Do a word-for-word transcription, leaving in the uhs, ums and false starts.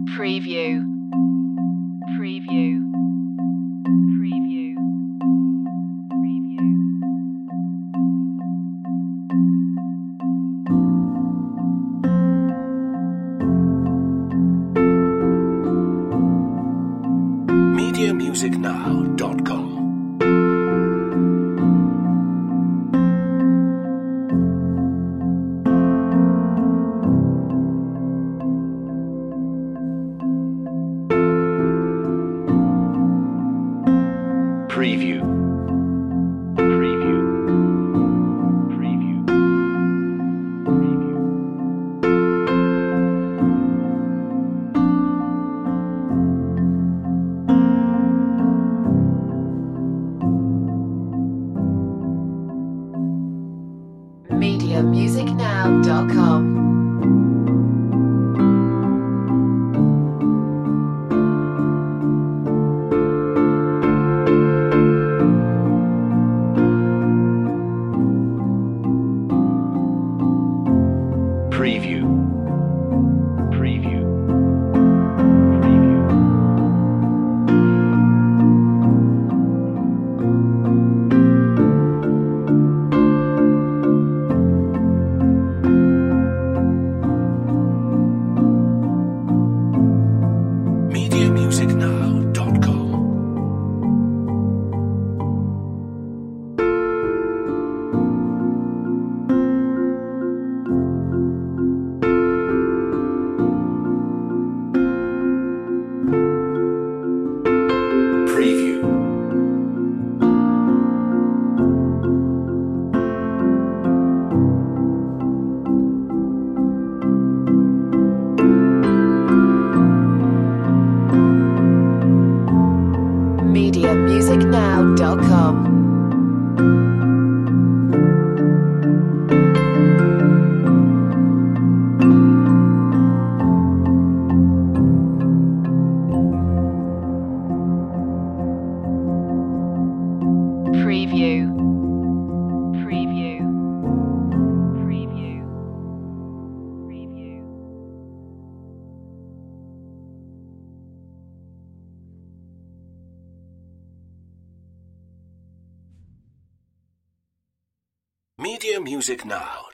Preview. Preview. Preview. Preview. media music now dot com Preview. Preview. Preview. Preview. media music now dot com. Preview. Preview. Preview. media music now dot com Preview. media music now dot com. Preview. Preview. Preview. Preview. media music now